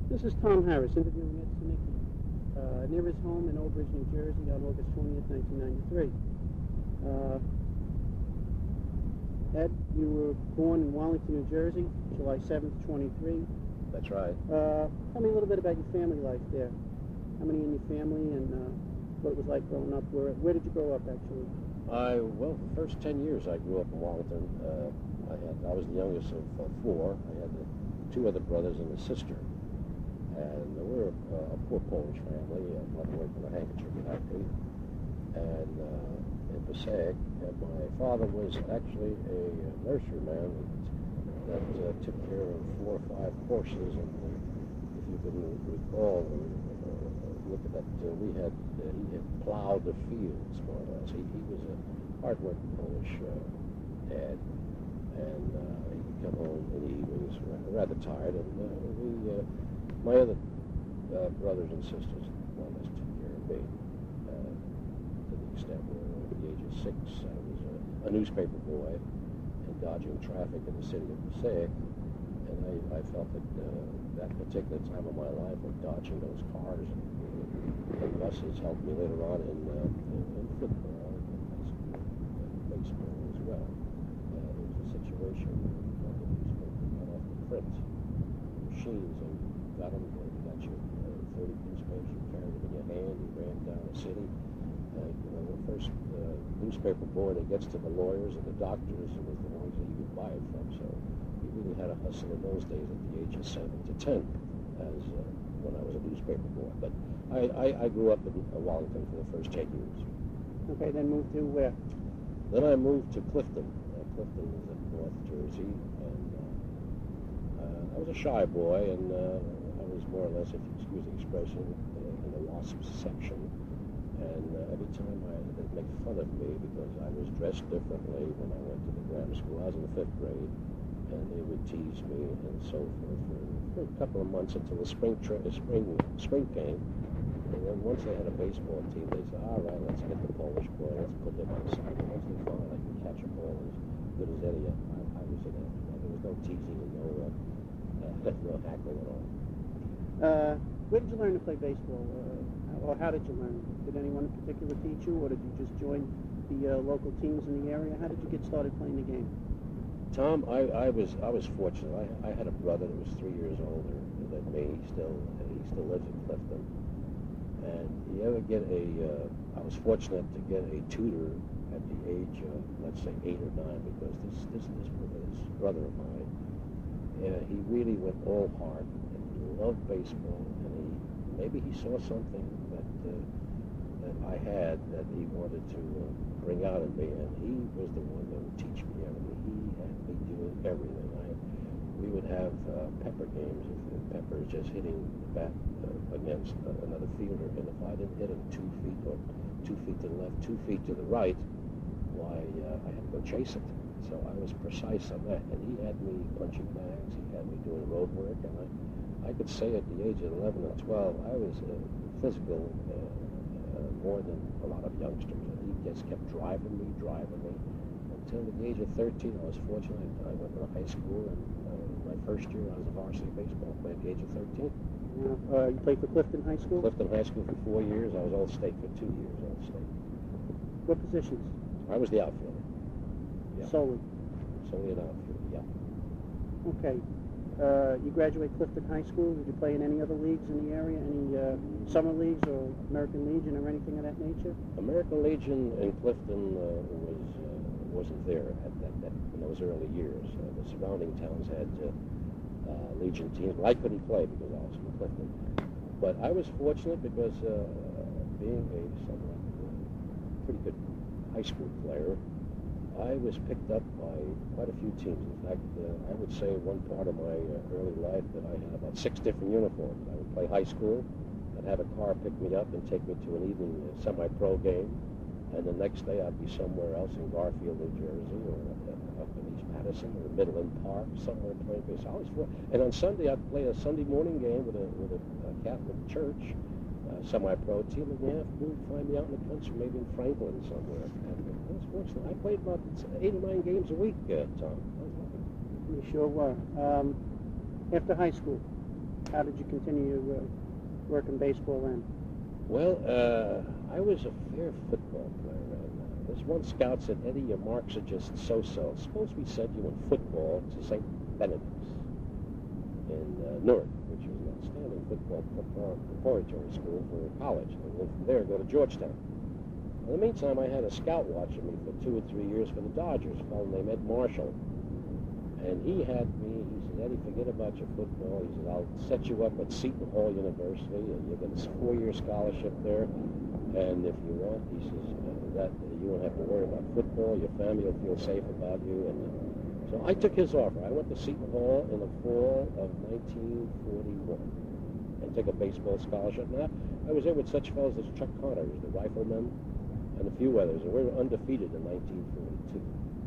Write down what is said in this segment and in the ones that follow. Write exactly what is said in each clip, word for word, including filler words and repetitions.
This is Tom Harris interviewing Ed Sinicki uh, near his home in Old Bridge, New Jersey on August twentieth, nineteen ninety-three. Uh, Ed, you were born in Wallington, New Jersey, July seventh, twenty-three. That's right. Uh, tell me a little bit about your family life there. How many in your family and uh, what it was like growing up? Where, where did you grow up, actually? I, well, the first ten years I grew up in Wallington. Uh, I had, I was the youngest of uh, four. I had the, two other brothers and a sister. And we're a, a poor Polish family. Uh, mother worked in a handkerchief factory. And uh, in Passaic, and my father was actually a nurseryman that uh, took care of four or five horses. And uh, if you can recall, uh, look at that, uh, we had, uh, he had plowed the fields for us. He, he was a hard-working Polish uh, dad. And uh, he'd come home in the evenings rather tired. And uh, we, uh, my other uh, brothers and sisters, more or less, took care of me uh, to the extent where at the age of six, I was a, a newspaper boy and dodging traffic in the city of Passaic. And I, I felt that uh, that particular time of my life of dodging those cars and, and buses helped me later on in, uh, in, in football and high school and baseball as well. Uh, there was a situation where the newspaper got off the print machines and got them, you got your uh, thirty newspapers, you carried them in your hand, you ran down the city. Uh, you know, the first uh, newspaper boy that gets to the lawyers and the doctors was the ones that you could buy it from. So you really had to hustle in those days at the age of seven to ten, as uh, when I was a newspaper boy. But I, I, I grew up in uh, Wallington for the first ten years. Okay, then moved to where? Then I moved to Clifton. Uh, Clifton was in North Jersey, and uh, uh, I was a shy boy, and uh, I was more or less, if you excuse the expression, uh, in the WASP section. And uh, every time I, they'd make fun of me because I was dressed differently when I went to the grammar school. I was in the fifth grade, and they would tease me and so forth for, for a couple of months until the spring tra- spring spring came. And then once they had a baseball team, they said, all right, let's get the Polish boy, let's put him on the side. And once they found I could catch a ball as good as any, I, I was in it. There was no teasing and no, uh, uh, no hackling at all. Uh, where did you learn to play baseball? Uh, or how did you learn? Did anyone in particular teach you, or did you just join the uh, local teams in the area? How did you get started playing the game? Tom, I, I was I was fortunate. I, I had a brother that was three years older than me. He still he still lives in Clifton. And you ever get a? Uh, I was fortunate to get a tutor at the age of, let's say, eight or nine, because this this this, this brother of mine, uh, he really went all hard and he loved baseball, and he maybe he saw something that uh, that I had that he wanted to uh, bring out in me, and he was the one that would teach me everything. He had me doing everything. I, we would have uh, pepper games. If, if Pepper is just hitting the bat uh, against uh, another fielder, and if I didn't hit him two feet or two feet to the left, two feet to the right, why uh, I had to go chase it. So I was precise on that, and he had me punching bags. He had me doing road work, and I, I could say at the age of eleven or twelve, I was uh, physical uh, uh, more than a lot of youngsters. And he just kept driving me, driving me, until the age of thirteen. I was fortunate. I went to high school, and uh, my first year I was a varsity baseball player at the age of thirteen. Yeah. Uh, you played for Clifton High School? Clifton High School for four years. I was All-State for two years, All-State. What positions? I was the outfielder. Yeah. Solely? Solely an outfielder, yeah. Okay. Uh, you graduate Clifton High School. Did you play in any other leagues in the area? Any uh, summer leagues or American Legion or anything of that nature? American Legion in Clifton uh, was, uh, wasn't there at that, that, in those early years. Uh, the surrounding towns had uh, uh, Legion teams, but I couldn't play because I was from Clifton. But I was fortunate because uh, being a somewhat uh, pretty good high school player, I was picked up by quite a few teams. In fact, uh, I would say one part of my uh, early life that I had about six different uniforms. I would play high school, I'd have a car pick me up and take me to an evening uh, semi-pro game, and the next day I'd be somewhere else in Garfield, New Jersey, or uh, up in East Madison, or Midland Park, somewhere playing baseball. I was for, and on Sunday I'd play a Sunday morning game with a with a, a Catholic church uh, semi-pro team, and the afternoon find me out in the country, maybe in Franklin somewhere. And, I was fortunate. I played about eight or nine games a week, uh, Tom. You sure were. Um, after high school, how did you continue uh, working baseball then? Well, uh, I was a fair football player. And, uh, this one scout said, Eddie, your marks are just so-so. Suppose we send you in football to Saint Benedict's in uh, Newark, which was an outstanding football preparatory school for college. And then from there, go to Georgetown. In the meantime, I had a scout watching me for two or three years for the Dodgers, a fellow named Ed Marshall. And he had me, he said, Eddie, forget about your football. He said, I'll set you up at Seton Hall University, and you get a four-year scholarship there. And if you want, he says, uh, that you won't have to worry about football. Your family will feel safe about you. And uh, so I took his offer. I went to Seton Hall in the fall of nineteen forty-one and took a baseball scholarship. Now, I was there with such fellows as Chuck Connor, who's the rifleman, and a few others, and we were undefeated in nineteen forty-two.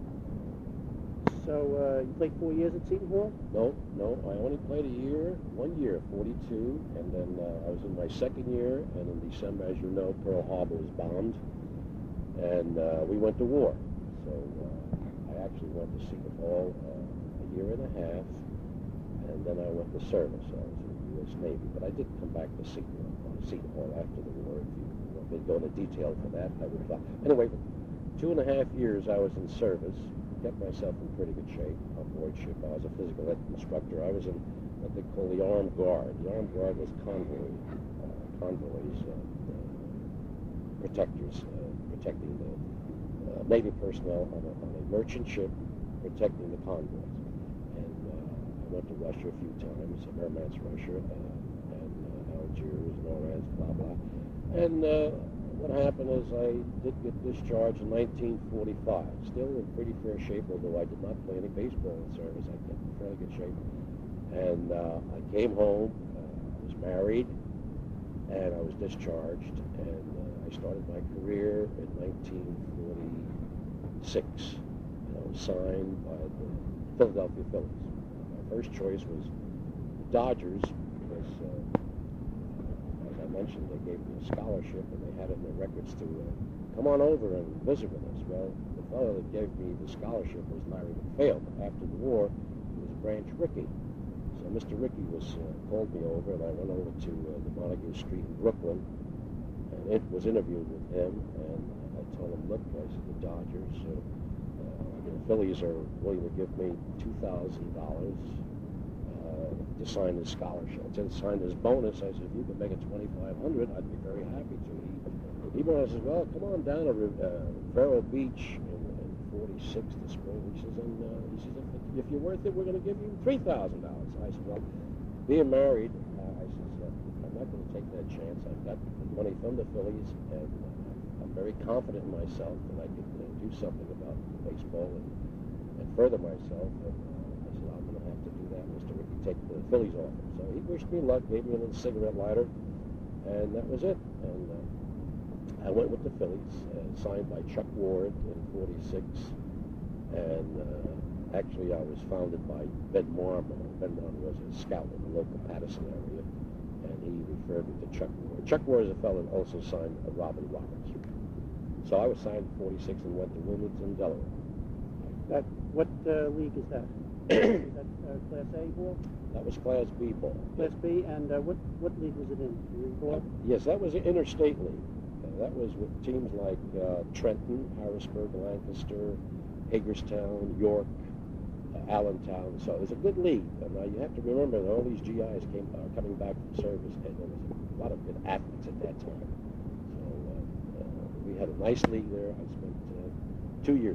So uh, you played four years at Seton Hall? No, no, I only played a year, one year, forty-two, and then uh, I was in my second year, and in December, as you know, Pearl Harbor was bombed, and uh, we went to war. So uh, I actually went to Seton Hall uh, a year and a half, and then I went to service. I was in the U S Navy, but I did come back to Seton Hall, Seton Hall after the war. If you want me to go into detail for that, I would. Anyway, two and a half years I was in service. Kept myself in pretty good shape on board ship. I was a physical ed instructor. I was in what they call the armed guard. The armed guard was convoy, uh, convoys, uh, uh, protectors, uh, protecting the uh, Navy personnel on a, on a merchant ship, protecting the convoys. And uh, I went to Russia a few times, Murmansk, Russia, uh, and uh, Algiers, Oran, blah, blah. And uh, what happened is I did get discharged in nineteen forty-five, still in pretty fair shape, although I did not play any baseball in service. I kept in fairly good shape. And uh, I came home, uh, was married, and I was discharged, and uh, I started my career in nineteen forty-six. And I was signed by the Philadelphia Phillies. My first choice was the Dodgers, because uh, I mentioned they gave me a scholarship, and they had it in their records to uh, come on over and visit with us. Well, the fellow that gave me the scholarship was Larry McPhail. After the war, it was Branch Rickey. So Mister Rickey was uh, called me over, and I went over to uh, the Montague Street in Brooklyn, and it was interviewed with him. And I told him, look, I said, the Dodgers, uh, uh, the Phillies are willing to give me two thousand dollars. To sign his scholarship. To sign his bonus, I said, if you could make it twenty-five hundred dollars, I'd be very happy to. He, he went, I said, well, come on down to uh, Vero Beach in, in forty-six this spring. He says, and uh, he says, if, if you're worth it, we're going to give you three thousand dollars. I said, well, being married, uh, I said, uh, I'm not going to take that chance. I've got money from the Phillies, and uh, I'm very confident in myself that I could uh, do something about baseball and, and further myself. And, uh, I said, I'm going to have to do that, Mister Rickey, take the Phillies off him. So he wished me luck, gave me a little cigarette lighter, and that was it. And uh, I went with the Phillies, uh, signed by Chuck Ward in forty-six. And uh, actually, I was founded by Ben Marmon. Ben Marmon was a scout in the local Patterson area, and he referred me to Chuck Ward. Chuck Ward is a fellow that also signed uh, Robin Roberts. So I was signed in forty-six and went to Wilmington, Delaware. That, what uh, league is that? Is that uh, Class A ball? That was Class B ball. Class B, and uh, what, what league was it in? Do you recall? Uh, yes, that was an interstate league. Uh, that was with teams like uh, Trenton, Harrisburg, Lancaster, Hagerstown, York, uh, Allentown. So it was a good league. And uh, you have to remember that all these G Is came uh, coming back from service, and there was a lot of good athletes at that time. So uh, uh, we had a nice league there. I spent uh, two years.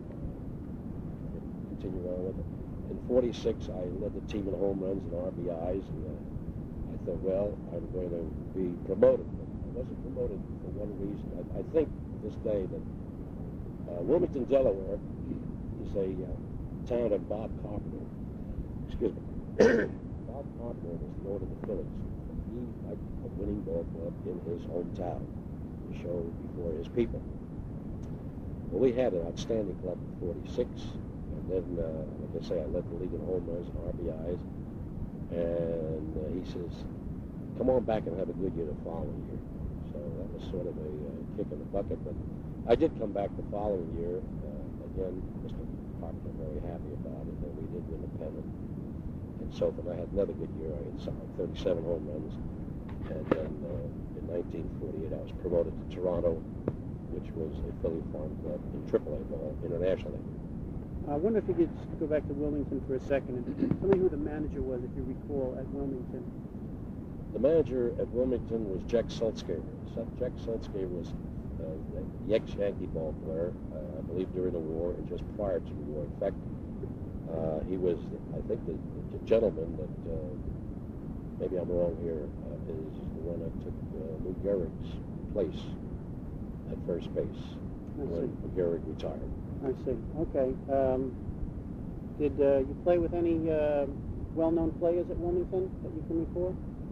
Continue on with it. In forty-six, I led the team in home runs and R B Is, and uh, I thought, well, I'm going to be promoted. But I wasn't promoted for one reason. I, I think this day that uh, Wilmington, Delaware is a uh, town of Bob Carpenter. Excuse me. Bob Carpenter was known to the Phillies. He liked a winning ball club in his hometown to show before his people. Well, we had an outstanding club in forty-six. And then, uh, like I say, I led the league in home runs and R B Is. And uh, he says, come on back and have a good year the following year. So that was sort of a uh, kick in the bucket. But I did come back the following year. Uh, again, Mister Carpenter very happy about it. And we did win the pennant. in Southen. I had another good year. I hit some like thirty-seven home runs. And then uh, in nineteen forty-eight, I was promoted to Toronto, which was a Philly farm club in triple A ball internationally. I wonder if you could just go back to Wilmington for a second and tell me who the manager was, if you recall, at Wilmington. The manager at Wilmington was Jack Sulzgaver. Jack Sulzgaver was uh, the ex-Yankee ball player, uh, I believe during the war and just prior to the war. In fact, uh, he was, I think, the, the gentleman that, uh, maybe I'm wrong here, uh, is the one that took uh, Lou Gehrig's place at first base I when see. Gehrig retired. I see. Okay. Um, did uh, you play with any uh, well-known players at Wilmington that you can recall?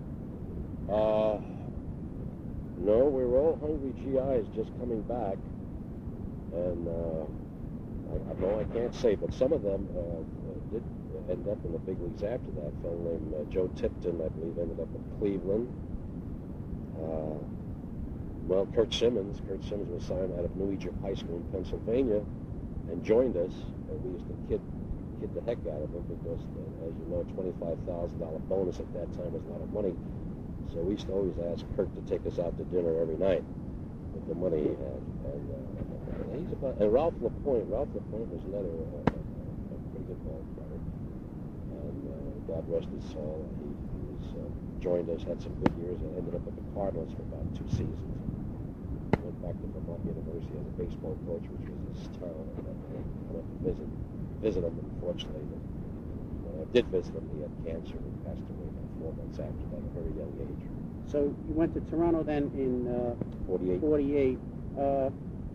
Uh, no, we were all hungry G Is just coming back, and uh, I, I know I can't say, but some of them uh, did end up in the big leagues after that. A fellow named uh, Joe Tipton, I believe, ended up in Cleveland. Uh, well, Kurt Simmons. Kurt Simmons was signed out of New Egypt High School in Pennsylvania and joined us. And we used to kid, kid the heck out of him because, uh, as you know, twenty-five thousand dollars bonus at that time was a lot of money. So we used to always ask Kurt to take us out to dinner every night with the money he had. And, uh, he's about, and Ralph LaPointe. Ralph LaPointe was another uh, a pretty good ball player. And uh, God rest his soul. He, he was, uh, joined us, had some good years, and ended up with the Cardinals for about two seasons. Went back to Vermont University as a baseball coach, which was his town. And I went to visit, visit him, unfortunately. But when I did visit him, he had cancer and passed away about four months after that, at a very young age. So you went to Toronto then in uh, forty-eight. forty-eight. Uh,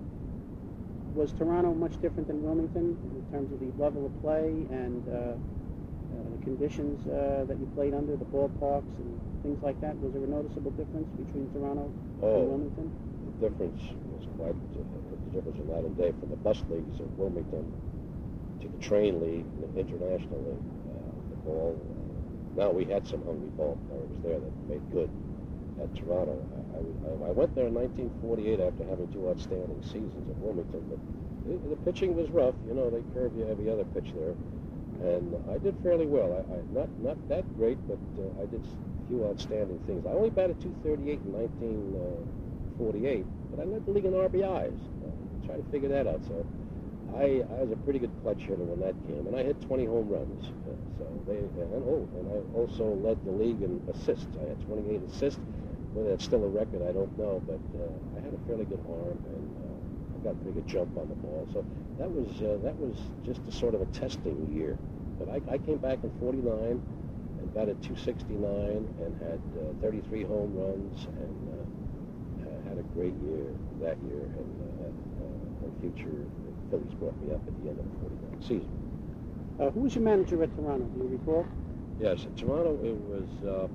was Toronto much different than Wilmington in terms of the level of play and uh, uh, the conditions uh, that you played under, the ballparks and things like that? Was there a noticeable difference between Toronto Oh. and Wilmington? The difference was quite uh, the difference in night and day from the bus leagues of Wilmington to the train league, the international league. Uh, the ball. Uh, now we had some hungry ball players there that made good at Toronto. I, I, I went there in nineteen forty-eight after having two outstanding seasons at Wilmington, but the, the pitching was rough. You know, they curve you every other pitch there, and I did fairly well. I, I not not that great, but uh, I did a few outstanding things. I only batted two thirty-eight in nineteen forty-eight, but I led the league in R B Is. Uh, try to figure that out. So I, I was a pretty good clutch hitter when that came, and I hit twenty home runs. Uh, so they and oh, and I also led the league in assists. I had twenty-eight assists. Whether that's still a record, I don't know, but uh, I had a fairly good arm, and uh, I got a pretty good jump on the ball. So that was uh, that was just a sort of a testing year. But I, I came back in forty-nine and batted two sixty-nine and had uh, thirty-three home runs and uh, uh, had a great year that year. And uh, uh, in future, the Phillies brought me up at the end of the forty-nine season. Uh, who was your manager at Toronto? Do you recall? Yes, at Toronto it was uh,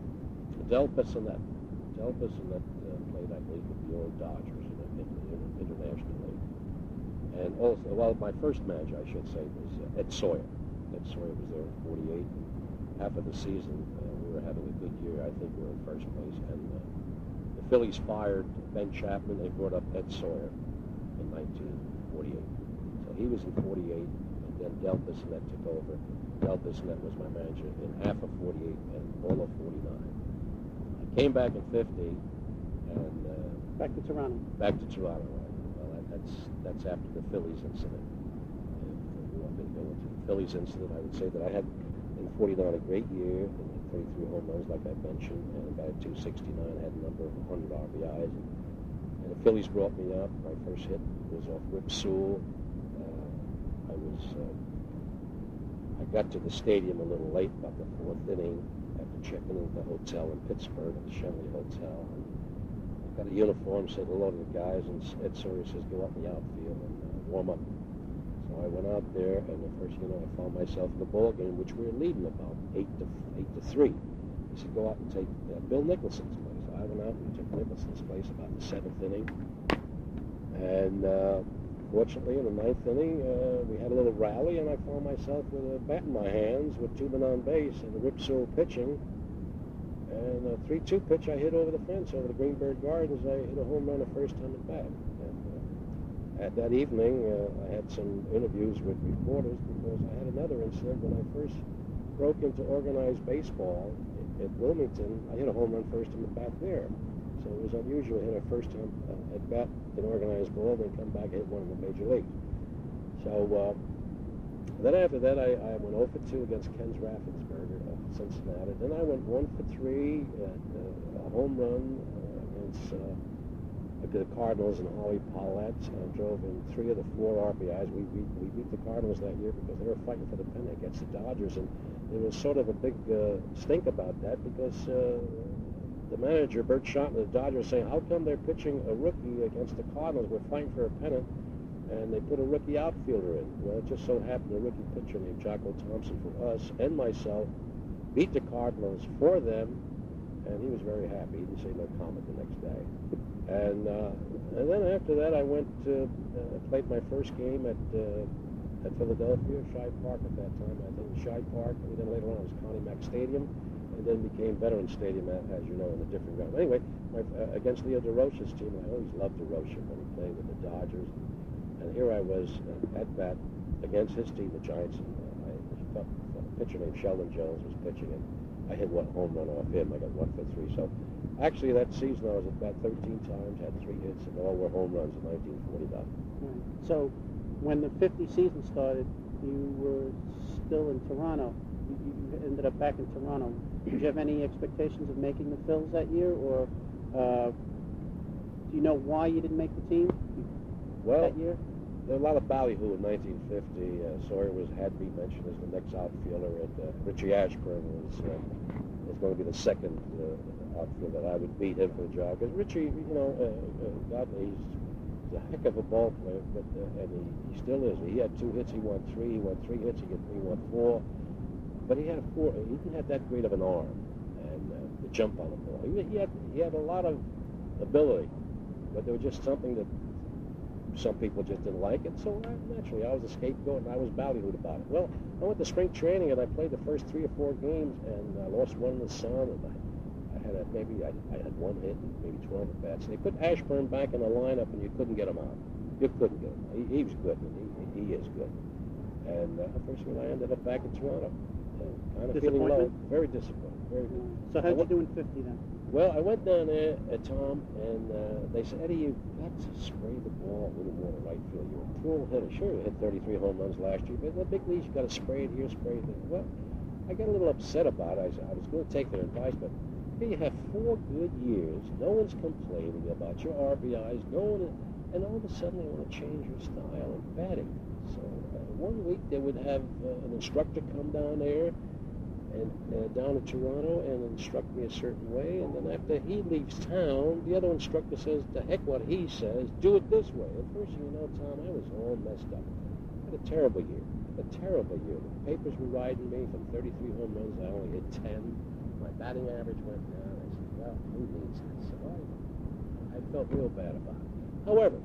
Del Bissonette. Del Bissonette uh, played, I believe, with the old Dodgers in the, in the international league. And also, well, my first manager, I should say, was uh, Ed Sawyer. Ed Sawyer was there in forty-eight. And half of the season, uh, we were having a good year. I think we were in first place. And uh, the Phillies fired Ben Chapman. They brought up Ed Sawyer in nineteen forty-eight. So he was in forty-eight, and then Del Bissonette took over. Del Bissonette was my manager in half of forty-eight and all of forty-nine. Came back in fifty, and uh, Back to Toronto. back to Toronto. Right? Well, that, that's that's after the Phillies incident. If you want me to go into the Phillies incident, I would say that I had in forty-nine a great year, and had thirty-three home runs, like I mentioned, and batted two sixty-nine, had a number of one hundred R B Is. And, and the Phillies brought me up. My first hit was off Rip Sewell. Uh, I was uh, I got to the stadium a little late, about the fourth inning. Checking into the hotel in Pittsburgh at the Shenley Hotel. And I got a uniform, said hello to the guys, and Ed Sawyer says, go out in the outfield and uh, warm up. So I went out there, and the first, you know, I found myself in the ball game, which we were leading about eight to eight to three. He said, go out and take uh, Bill Nicholson's place. So I went out and took Nicholson's place about the seventh inning. And uh, fortunately, in the ninth inning, uh, we had a little rally, and I found myself with a bat in my hands with two men on base and the Rip Sewell pitching. And a three two pitch I hit over the fence over the Greenberg Gardens. I hit a home run the first time at bat. And uh, at that evening, uh, I had some interviews with reporters because I had another incident when I first broke into organized baseball at Wilmington, I hit a home run first time at bat there. So it was unusual to hit a first time uh, at bat in organized ball, then come back and hit one in the major league. So uh, then after that, I, I went oh for two against Ken Raffensperger of Cincinnati. Then I went one for three at uh, a home run uh, against uh, the Cardinals and Howie Paulette. I drove in three of the four R B Is. We, we, we beat the Cardinals that year because they were fighting for the pennant against the Dodgers, and there was sort of a big uh, stink about that because uh, the manager, Bert Schottman, the Dodgers, saying, how come they're pitching a rookie against the Cardinals? We're fighting for a pennant, and they put a rookie outfielder in. Well, it just so happened a rookie pitcher named Jocko Thompson for us and myself beat the Cardinals for them, and he was very happy. He didn't say no comment the next day. And uh, and then after that, I went to uh, played my first game at uh, at Philadelphia, Shibe Park at that time. I think Shibe Park, and then later on it was Connie Mack Stadium, and then became Veterans Stadium, as you know, in a different round. Anyway, my, uh, against Leo DeRocha's team, I always loved DeRocha when he played with the Dodgers. And here I was uh, at bat against his team, the Giants. And, uh, I, a pitcher named Sheldon Jones was pitching, and I hit one home run off him. I got one for three. So actually, that season I was at bat thirteen times, had three hits, and all were home runs in nineteen forty-nine. Right. So when the fifty season started, you were still in Toronto. You, you ended up back in Toronto. Did you have any expectations of making the Phils that year, or uh, do you know why you didn't make the team well, that year? There were a lot of ballyhoo in nineteen fifty. Uh, Sawyer was had to be mentioned as the next outfielder, and uh, Richie Ashburn was uh, was going to be the second uh, outfielder that I would beat him for the job. Because Richie, you know, uh, uh, God, he's, he's a heck of a ball player, but uh, and he, he still is. He had two hits, he won three. He won three hits, he got three, won four. But he had a four. He didn't have that great of an arm and uh, the jump on the ball. He, he had he had a lot of ability, but there was just something that some people just didn't like it. So I, naturally, I was a scapegoat and I was ballyhooed about it. Well, I went to spring training and I played the first three or four games and I lost one in the sun and I, I had a, maybe I, I had one hit and maybe twelve at bats. They put Ashburn back in the lineup and you couldn't get him out. You couldn't get him. He, he was good and he, he is good. And uh, first when I ended up back in Toronto. Kind of feeling low, very disappointed. Very good. So how'd you do in fifty then? Well, I went down there at Tom, and uh, they said, Eddie, you've got to spray the ball a little more to right field. You're a poor hitter. Sure, you hit thirty-three home runs last year, but in the big leagues, you've got to spray it here, spray it there. Well, I got a little upset about it. I, said, I was going to take their advice, but here you have four good years. No one's complaining about your R B Is. No one, and all of a sudden, they want to change your style of batting. So uh, one week, they would have uh, an instructor come down there, and uh, down in Toronto and instruct me a certain way, and then after he leaves town, the other instructor says, to heck what he says, do it this way. And first thing you know, Tom, I was all messed up. I had a terrible year, a terrible year. The papers were riding me from thirty-three home runs, I only hit ten. My batting average went down. I said, well, who needs this? So I, I felt real bad about it. However,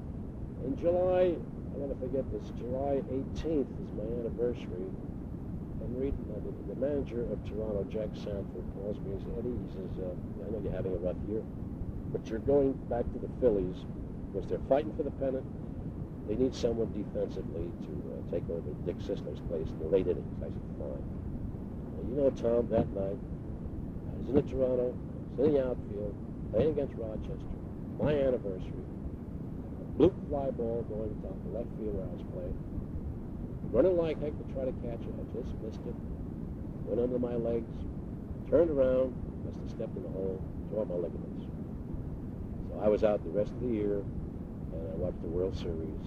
in July, I'll never forget this, July eighteenth is my anniversary. I'm reading, uh, the, the manager of Toronto, Jack Sanford, calls me and says, Eddie, he says, uh, I know you're having a rough year, but you're going back to the Phillies because they're fighting for the pennant. They need someone defensively to uh, take over Dick Sisler's place in the late innings. I said, fine. Well, you know, Tom, that night, I was in the Toronto, I was in the outfield, playing against Rochester, my anniversary, a blue fly ball going down the left field where I was playing. Running like heck to try to catch it. I just missed it. Went under my legs. Turned around. Must have stepped in the hole. Tore my ligaments. So I was out the rest of the year, and I watched the World Series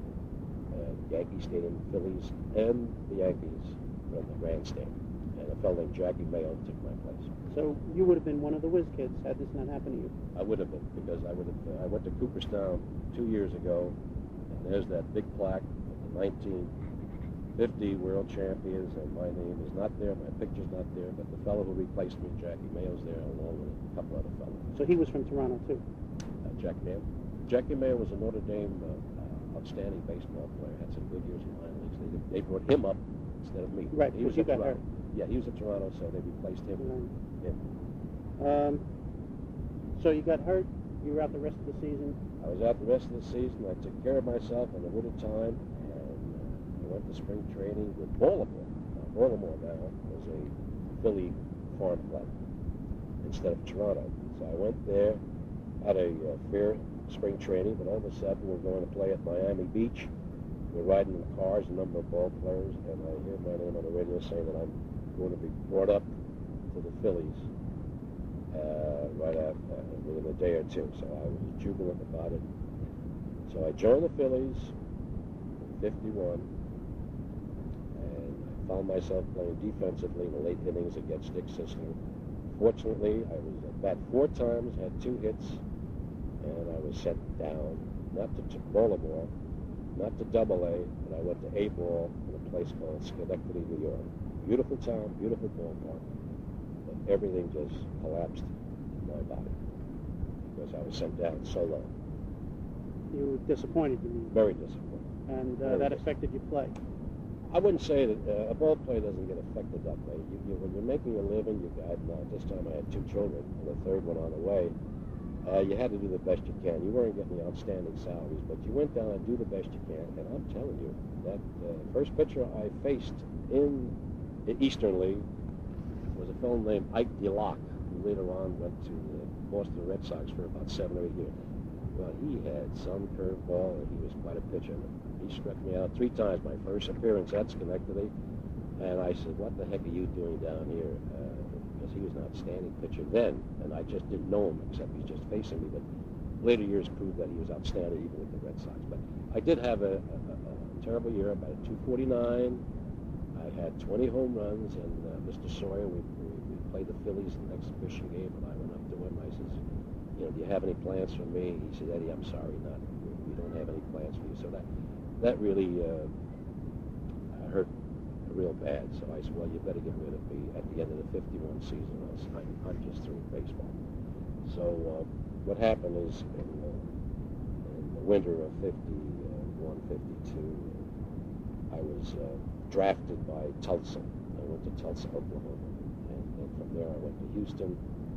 at Yankee Stadium, Phillies, and the Yankees from the grandstand. And a fellow named Jackie Mayo took my place. So you would have been one of the whiz kids had this not happened to you. I would have been, because I would have. I went to Cooperstown two years ago, and there's that big plaque, nineteen fifty world champions, and my name is not there, my picture's not there, but the fellow who replaced me, Jackie Mayo's there, along with a couple other fellows. So he was from Toronto, too? Uh, Jack Mayo. Jackie Mayo was a Notre Dame uh, uh, outstanding baseball player, had some good years in minor leagues. They, they brought him up instead of me. Right, he was you at got Toronto. hurt. Yeah, he was at Toronto, so they replaced him. Right. him. Um, so you got hurt, you were out the rest of the season? I was out the rest of the season. I took care of myself in the winter time. I went to spring training with Baltimore. Now, Baltimore now was a Philly farm club instead of Toronto. So I went there, had a uh, fair spring training, but all of a sudden we're going to play at Miami Beach. We're riding in cars, a number of ball players, and I hear my name on the radio saying that I'm going to be brought up to the Phillies uh, right after, uh, within a day or two. So I was jubilant about it. So I joined the Phillies in fifty-one, and I found myself playing defensively in the late innings against Dick Sisler. Fortunately, I was at bat four times, had two hits, and I was sent down, not to Baltimore, not to Double A, but I went to A ball in a place called Schenectady, New York. Beautiful town, beautiful ballpark, but everything just collapsed in my body because I was sent down so low. You were disappointed, you mean? Very disappointed. And uh, Very that disappointed. affected your play. I wouldn't say that uh, a ball player doesn't get affected that way. You, you, when you're making a living, you got, uh, this time I had two children, and the third one on the way, uh, you had to do the best you can. You weren't getting the outstanding salaries, but you went down and do the best you can, and I'm telling you, that uh, first pitcher I faced in the Eastern League was a fellow named Ike DeLock, who later on went to the Boston Red Sox for about seven or eight years. Well, he had some curveball, and he was quite a pitcher. He struck me out three times, my first appearance at Schenectady, and I said, what the heck are you doing down here? Uh, because he was an outstanding pitcher then, and I just didn't know him, except he's just facing me. But later years proved that he was outstanding, even with the Red Sox. But I did have a, a, a terrible year, about a two forty-nine. I had twenty home runs, and uh, Mister Sawyer, we, we, we played the Phillies in an exhibition game, and I went up to him, I says, you know, do you have any plans for me? He said, Eddie, I'm sorry, not, we don't have any plans for you. So that that really uh, hurt real bad. So I said, well, you better get rid of me at the end of the fifty-one season. I was, I'm, I'm just through with baseball. So uh, what happened is in, uh, in the winter of fifty-one, fifty-two, I was uh, drafted by Tulsa. I went to Tulsa, Oklahoma. And, and from there I went to Houston.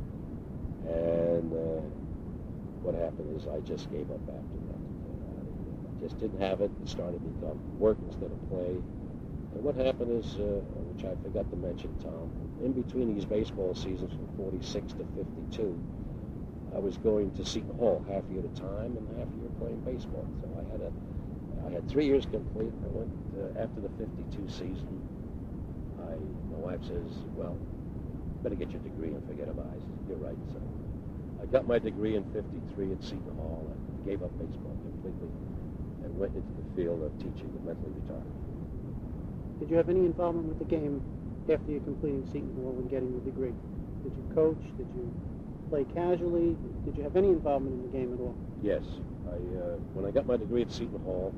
And uh, what happened is I just gave up after that. I just didn't have it. It started to become work instead of play. And what happened is, uh, which I forgot to mention, Tom, in between these baseball seasons from forty-six to fifty-two, I was going to Seton Hall half a year at a time and half a year playing baseball. So I had a, I had three years complete. I went uh, after the fifty-two season. I, my wife says, well, better get your degree and forget about it. I said, you're right. So I got my degree in fifty-three at Seton Hall and gave up baseball completely and went into the field of teaching the mentally retarded. Did you have any involvement with the game after you completing Seton Hall and getting the degree? Did you coach? Did you play casually? Did you have any involvement in the game at all? Yes. I uh, when I got my degree at Seton Hall,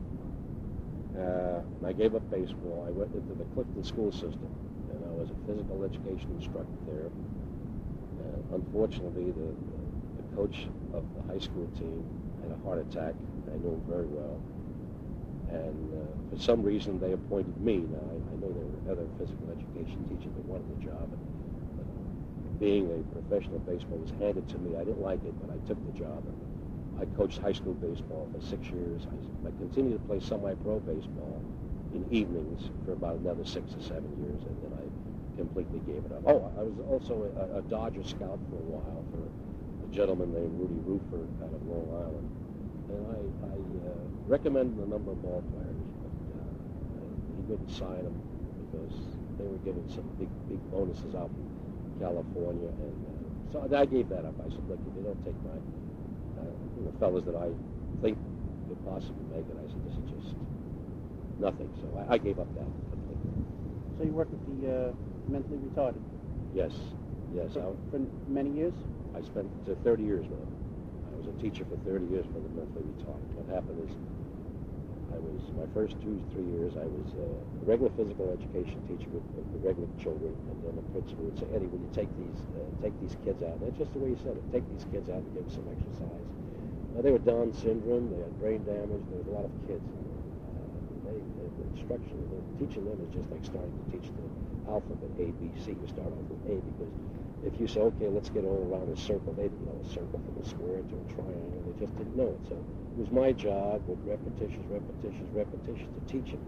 uh, and I gave up baseball, I went into the Clifton school system, and I was a physical education instructor there. Uh, unfortunately, the, the coach of the high school team had a heart attack. I knew him very well. And uh, for some reason, they appointed me. Now, I, I know there were other physical education teachers that wanted the job. And, but being a professional baseball was handed to me. I didn't like it, but I took the job. And I coached high school baseball for six years. I, I continued to play semi-pro baseball in evenings for about another six or seven years, and then I completely gave it up. Oh, I was also a, a Dodger scout for a while for a gentleman named Rudy Rufer out of Long Island. And I, I uh, recommended a number of ball players, but uh, he wouldn't sign them because they were giving some big, big bonuses out in California. And uh, so I gave that up. I said, look, if you don't take my, uh, the fellas that I think could possibly make it, I said, this is just nothing. So I, I gave up that completely. So you worked with the uh, mentally retarded? Yes, yes. For, I, for many years? I spent uh, thirty years now. I was a teacher for thirty years for the mentally retarded. What happened is, I was, my first two, three years, I was uh, a regular physical education teacher with, with the regular children, and then the principal would say, Eddie, will you take these, uh, take these kids out? That's just the way he said it. Take these kids out and give them some exercise. Now, they were Down syndrome, they had brain damage, there was a lot of kids. Uh, they, the, the instruction, the, teaching them is just like starting to teach the alphabet, A, B, C. You start off with A, because if you say, okay, let's get all around a circle, they didn't know a circle from a square to a triangle. They just didn't know it. So it was my job with repetitions, repetitions, repetitions to teach them.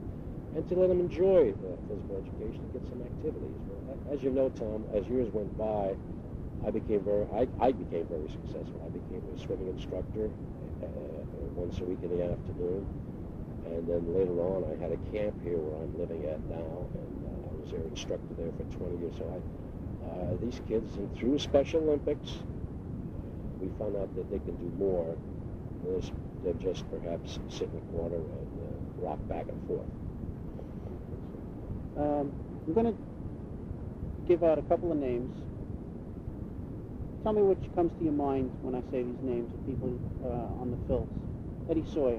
and to let them enjoy uh, physical education and get some activities. But as you know, Tom, as years went by, I became very, I, I became very successful. I became a swimming instructor uh, once a week in the afternoon. And then later on, I had a camp here where I'm living at now, and uh, I was their instructor there for twenty years. So I, uh, these kids, and through Special Olympics, we found out that they can do more than just perhaps sit in a corner and uh, rock back and forth. Um, I'm going to give out a couple of names. Tell me what comes to your mind when I say these names of people uh, on the Phils. Eddie Sawyer.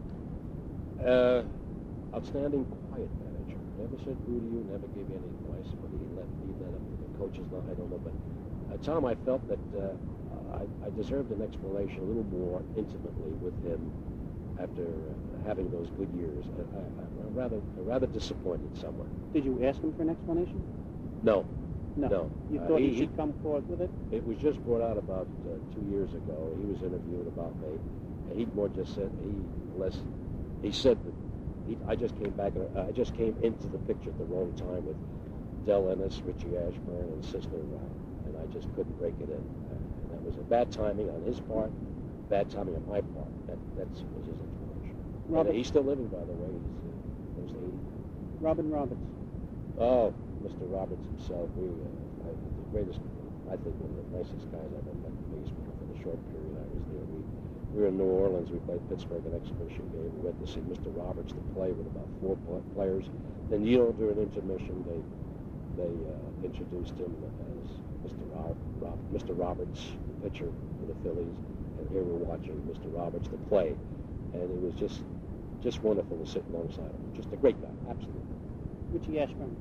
Uh, outstanding quiet manager. Never said boo to you, never gave you any advice, but he let me let up to the coaches. I don't know, but uh, Tom, I felt that uh, I, I deserved an explanation a little more intimately with him after uh, having those good years. I, I, I'm rather, rather disappointed somewhere. Did you ask him for an explanation? No. No. No. You Uh, thought he- he should come forward with it? It was just brought out about uh, two years ago. He was interviewed about me, and he more just said he less. He said that he, I just came back. Uh, I just came into the picture at the wrong time with Del Ennis, Richie Ashburn, and Sister around, and I just couldn't break it in. Uh, and that was a bad timing on his part, bad timing on my part. That that's was his explanation. Robert, And he's still living, by the way. He's uh, close to eighty. Robin Roberts. Oh, Mister Roberts himself, we, uh, I, the greatest, I think one of the nicest guys I've ever met in baseball for the short period I was there. We, we were in New Orleans, we played Pittsburgh, an exhibition game. We went to see Mister Roberts to play with about four pl- players. Then, you know, during intermission, they they uh, introduced him as Mister Rob, Rob, Mister Roberts, the pitcher for the Phillies. And here we're watching Mister Roberts to play. And it was just, just wonderful to sit alongside him. Just a great guy, absolutely. Richie Ashburn.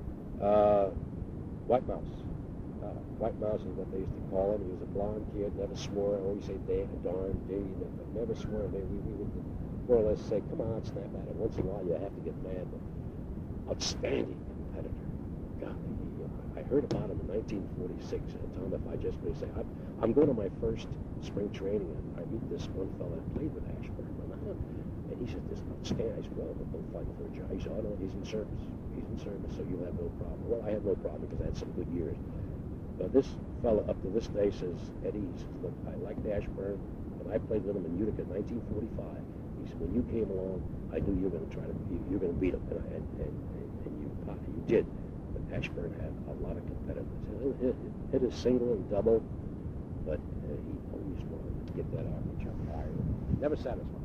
Uh, White Mouse. Uh, White Mouse is what they used to call him. He was a blonde kid, never swore. Always say damn, darn, D, never, never swore. They, we, we would more or less say, come on, snap at it. Once in a while, you have to get mad. But outstanding competitor. God, he, uh, I heard about him in nineteen forty-six. And Tom, if I just may say, I'm, I'm going to my first spring training, and I meet this one fellow that played with Ashburn. And he said, this outstanding. I said, well, we're both fighting for a job. He said, oh, no, he's in service. He's in service, so you'll have no problem. Well, I had no problem because I had some good years. But this fellow up to this day says, Eddie, he says, look, I liked Ashburn, and I played with him in Utica in nineteen forty-five. He said, when you came along, I knew you were going to try to, you, you were going to beat him, and, I, and, and, and you, uh, you did. But Ashburn had a lot of competitiveness. He hit, hit his single and double, but uh, he always wanted to get that average up higher. Never satisfied.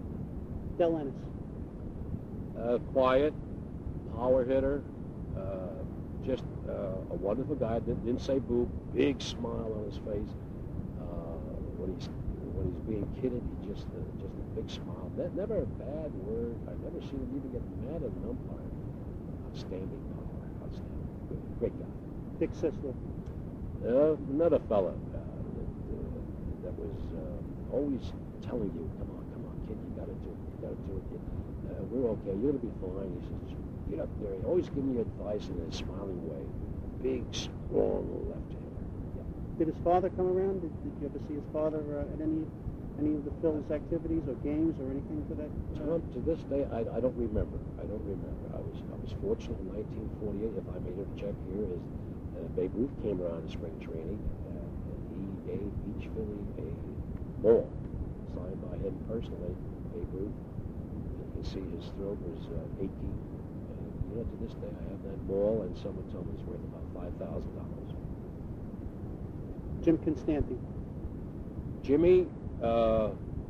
Del Ennis. Uh, quiet, power hitter, uh, just uh, a wonderful guy. Didn't, didn't say boo. Big smile on his face. Uh, when he's when he's being kidded, he just uh, just a big smile. Ne- never a bad word. I've never seen him even get mad at an umpire. Outstanding power. Outstanding. Good, great guy. Dick Sisler. Uh, another fella uh, that, uh, that was uh, always telling you, come on, come on, kid, you got to do it. You got to do it, kid. Uh, we're okay. You're going to be fine. He says, get up there. He always giving you advice in a smiling way. Big, strong left-hander. Yeah. Did his father come around? Did, did you ever see his father uh, at any any of the Phil's activities or games or anything for that? Uh, Tom, to this day, I, I don't remember. I don't remember. I was I was fortunate in nineteen forty-eight, if I may interject here, is uh, Babe Ruth came around in spring training, uh, and he gave each Philly a ball signed by him personally, Babe Ruth. You can see his throat was uh, achy. And, you know, to this day, I have that ball, and someone told me it's worth about five thousand dollars. Jim Constanti. Jimmy, uh,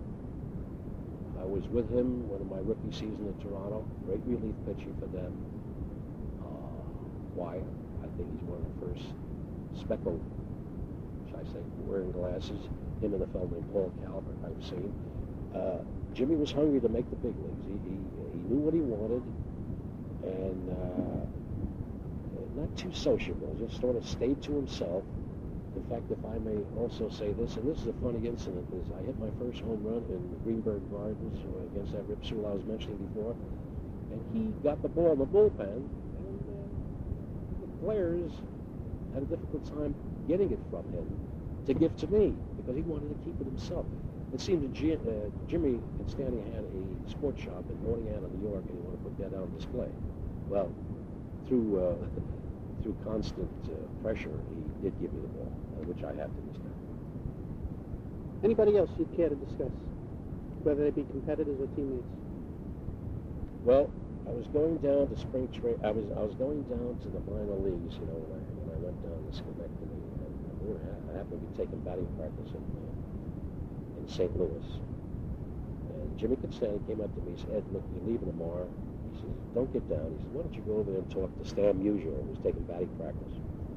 I was with him one of my rookie season in Toronto. Great relief pitcher for them. Uh, quiet. I think he's one of the first speckled, should I say, wearing glasses. Him and a fellow named Paul Calvert I've seen. Uh, Jimmy was hungry to make the big leagues. He, he, he knew what he wanted, and uh, not too sociable. Just sort of stayed to himself. In fact, if I may also say this, and this is a funny incident, is I hit my first home run in the Greenberg Gardens against that Rip Sewell I was mentioning before, and he got the ball in the bullpen, and uh, the players had a difficult time getting it from him to give to me because he wanted to keep it himself. It seemed that G- uh, Jimmy Constanti had a sports shop in Moriana, New York, and he wanted to put that on display. Well, through uh, through constant uh, pressure, he did give me the ball, uh, which I have to this day. Anybody else you'd care to discuss, whether they be competitors or teammates? Well, I was going down to spring train. I was I was going down to the minor leagues, you know, when I when I went down to Schenectady, and we were, I happened to be taking batting practice in uh, in Saint Louis. And Jimmy Costanza came up to me and said, "Ed, look, you're leaving tomorrow." He says, "Don't get down." He says, "Why don't you go over there and talk to Stan Musial, who's taking batting practice?"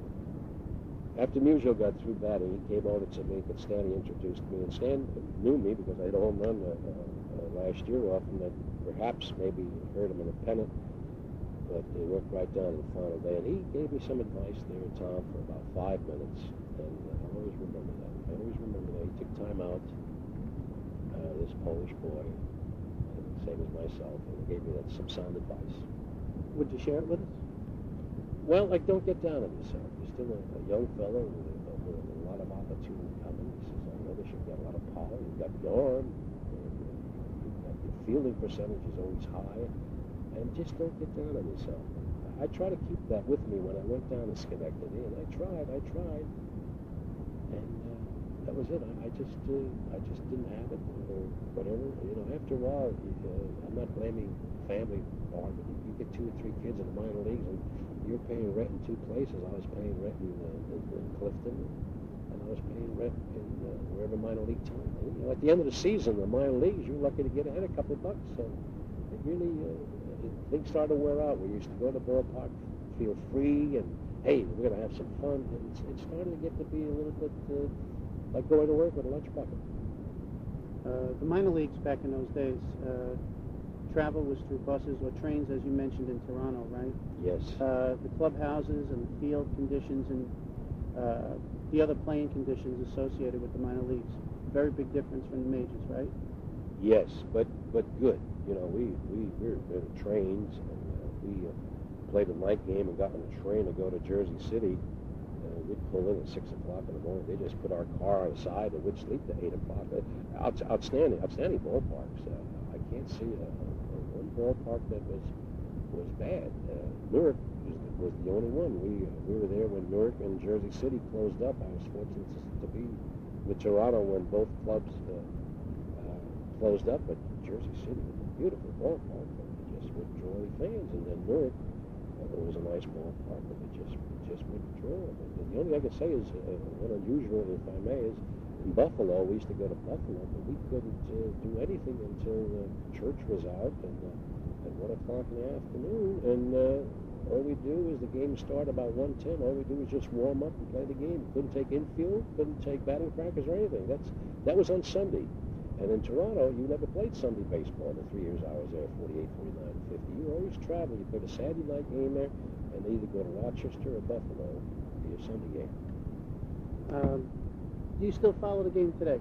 After Musial got through batting, he came over to me, but Stan introduced me, and Stan knew me because I had a home run uh, uh, last year off him that perhaps maybe hurt him in a pennant, but they worked right down to the final day, and he gave me some advice there, Tom, for about five minutes, and uh, I always remember that. I always remember that. He took time out, uh, this Polish boy, and same as myself, and he gave me that, some sound advice. Would you share it with us? Well, like, don't get down on yourself. You're still a, a young fellow with a, with a lot of opportunity coming. He says, I know that you've got a lot of power. You've got the arm. And, uh, you've got your fielding percentage is always high. And just don't get down on yourself. I, I try to keep that with me when I went down to Schenectady. And I tried, I tried. And uh, that was it. I, I just uh, I just didn't have it or whatever. You know, after a while, uh, I'm not blaming family part, but you, you get two or three kids in the minor leagues, and you're paying rent in two places. I was paying rent in, uh, in, in Clifton, and I was paying rent in uh, wherever minor league team. And, you know, at the end of the season, the minor leagues, you're lucky to get ahead a couple of bucks. So it really, uh, it, things started to wear out. We used to go to the ballpark, feel free, and hey, we're going to have some fun. And it's, it's starting to get to be a little bit uh, like going to work with a lunch bucket. Uh, the minor leagues back in those days, uh, travel was through buses or trains, as you mentioned, in Toronto, right? Yes. Uh, the clubhouses and the field conditions and uh, the other playing conditions associated with the minor leagues, very big difference from the majors, right? Yes, but but good. You know, we we we were in trains, and uh, we uh, played a night game and got on a train to go to Jersey City. Uh, we'd pull in at six o'clock in the morning. They just put our car on the side, and we'd sleep to eight o'clock. Uh, out, outstanding, outstanding ballparks. Uh, I can't see a, a, one ballpark that was was bad. Uh, Newark was, was the only one. We uh, we were there when Newark and Jersey City closed up. I was fortunate to, to be with Toronto when both clubs uh, uh, closed up. But Jersey City was a beautiful ballpark, but it just wouldn't draw any fans. And then Newark, uh, it was a nice ballpark, but it just it just wouldn't draw. But the only thing I can say is uh, what unusual, if I may, is in Buffalo. We used to go to Buffalo, but we couldn't uh, do anything until uh, church was out and uh, at one o'clock in the afternoon. And uh, all we do is the game start about one ten. All we do is just warm up and play the game. Couldn't take infield, couldn't take batting practice or anything. That's that was on Sunday. And in Toronto, you never played Sunday baseball. The three years I was there, forty-eight, forty-nine, fifty. You always travel. You played a Saturday night game there, and they either go to Rochester or Buffalo for your Sunday game. Um, do you still follow the game today?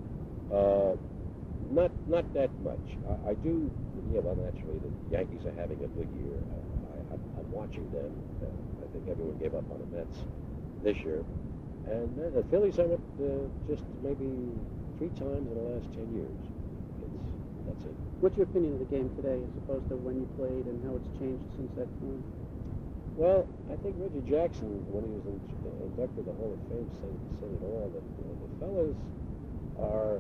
Uh, not not that much. I, I do. Yeah, well, naturally, the Yankees are having a good year. I, I, I'm watching them. Uh, I think everyone gave up on the Mets this year, and uh, the Phillies I went uh, just maybe three times in the last ten years. It's, that's it. What's your opinion of the game today, as opposed to when you played, and how it's changed since that time? Well, I think Reggie Jackson, when he was in, inducted to the Hall of Fame, said, said it all, that you know, the fellas are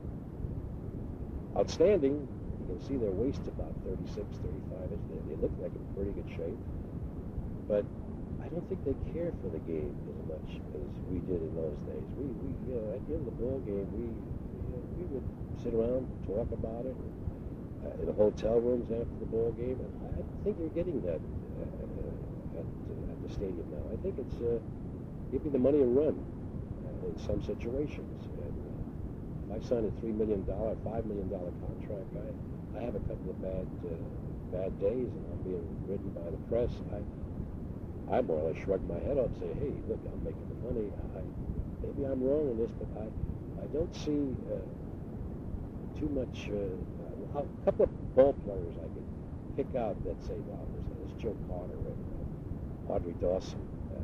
outstanding. You can see their waist about thirty-six, thirty-five inches. They, they look like in pretty good shape. But I don't think they care for the game as much as we did in those days. We, we you know, at the end of the ball game, we, you know, we would sit around, talk about it, uh, in the hotel rooms after the ball game. And I think you're getting that uh, at, uh, at the stadium now. I think it's uh, give me the money and run uh, in some situations. And uh, if I sign a three million dollars, five million dollars contract, I, I have a couple of bad uh, bad days, and I'm being written by the press. I I more or less shrug my head off and say, hey, look, I'm making the money. I, maybe I'm wrong in this, but I, I don't see uh, too much. Uh, a couple of ball players I could pick out that say, well, there's, there's Joe Carter and uh, Audrey Dawson. Uh,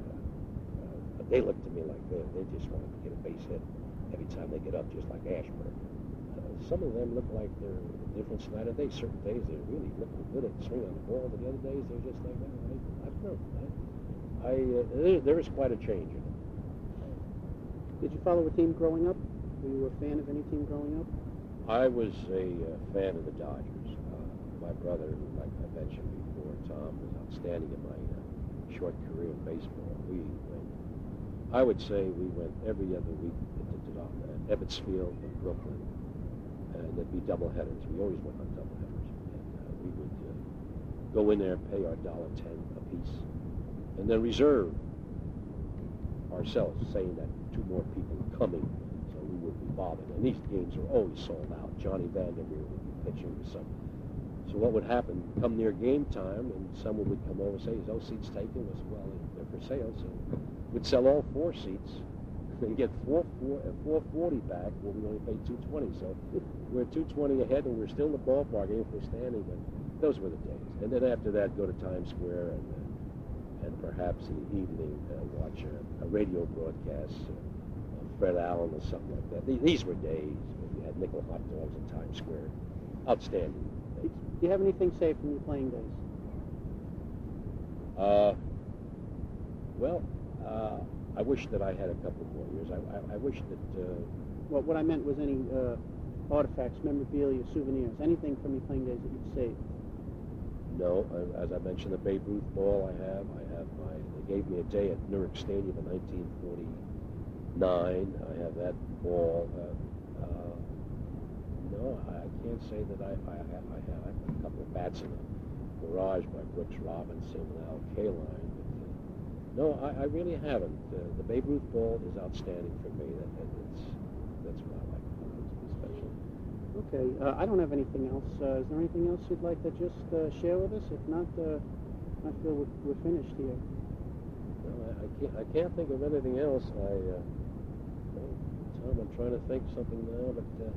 uh, they look to me like they, they just want to get a base hit every time they get up, just like Ashburn. I some of them look like they're different Saturday days. Certain days they're really looking good at swinging on the ball, but the other days they're just like, oh, I, I don't know. I, I uh, there, there is quite a change in it. Did you follow a team growing up? Were you a fan of any team growing up? I was a uh, fan of the Dodgers. Uh, my brother, like I mentioned before, Tom, was outstanding in my uh, short career in baseball. We went, I would say we went every other week to, to, to uh, Ebbets Field in Brooklyn, and there'd be doubleheaders. We always went on doubleheaders, and uh, we would uh, go in there and pay our dollar ten a piece, and then reserve ourselves, saying that two more people were coming, so we wouldn't be bothered. And these games were always sold out. Johnny Vandermeer would be pitching or something. So what would happen, come near game time, and someone would come over and say, is those seats taken? Was well, they're for sale. So we'd sell all four seats and get four, four, four forty back, where we only paid two twenty. So we're two twenty ahead, and we're still in the ballpark, even if we're standing. But those were the days. And then after that, go to Times Square and uh, and perhaps in the evening uh, watch a, a radio broadcast, uh, of Fred Allen or something like that. These were days when we had nickel hot dogs in Times Square. Outstanding days. Do you have anything saved from your playing days? Uh, well, uh, I wish that I had a couple more years. I, I, I wish that... Uh, well, what I meant was any uh, artifacts, memorabilia, souvenirs, anything from your playing days that you'd saved. No, I, as I mentioned, the Babe Ruth ball I have. I have my, they gave me a day at Newark Stadium in nineteen forty-nine. I have that ball. Uh, uh, no, I, I can't say that I, I, have, I have I have a couple of bats in the garage by Brooks Robinson and Al Kaline. But, uh, no, I, I really haven't. Uh, the Babe Ruth ball is outstanding for me. That, that, that's, that's what I like. It's special. Okay, uh, I don't have anything else. Uh, is there anything else you'd like to just uh, share with us? If not, uh, I feel we're, we're finished here. No, I, I can't. I can't think of anything else. I, uh, well, Tom, I'm trying to think something now, but uh,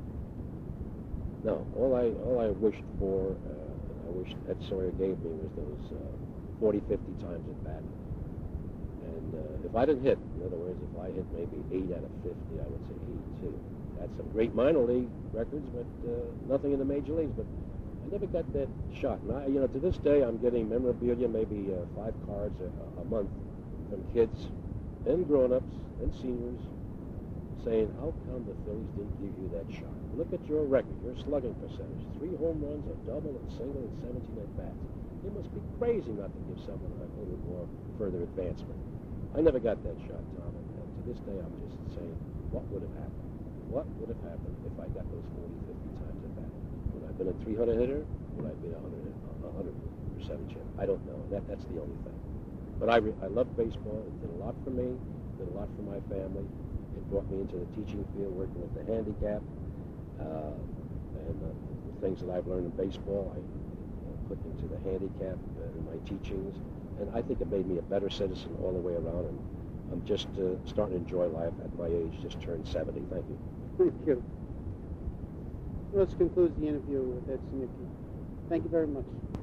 no. All I all I wished for, uh, I wished Ed Sawyer gave me was those uh, forty, fifty times at bat. And uh, if I didn't hit, in other words, if I hit maybe eight out of fifty, I would say eighty-two. Had some great minor league records, but uh, nothing in the major leagues. But I never got that shot. And I, you know, to this day, I'm getting memorabilia, maybe uh, five cards a, a month from kids and grown-ups and seniors saying, how come the Phillies didn't give you that shot? Look at your record, your slugging percentage, three home runs, a double, and single, and seventeen at-bats. You must be crazy not to give someone a little more further advancement. I never got that shot, Tom, and, and to this day, I'm just saying, what would have happened? What would have happened if I got those forty, fifty times at bat? Would I have been a three hundred hitter? Would I have been a one hundred percentage hitter? I don't know. That, that's the only thing. But I, re I love baseball. It did a lot for me. It did a lot for my family. It brought me into the teaching field, working with the handicap. Uh, and uh, the things that I've learned in baseball, I uh, put into the handicap uh, in my teachings. And I think it made me a better citizen all the way around. And I'm just uh, starting to enjoy life at my age. Just turned seventy. Thank you. Thank you. Well, this concludes the interview with Ed Zimnicki. Thank you very much.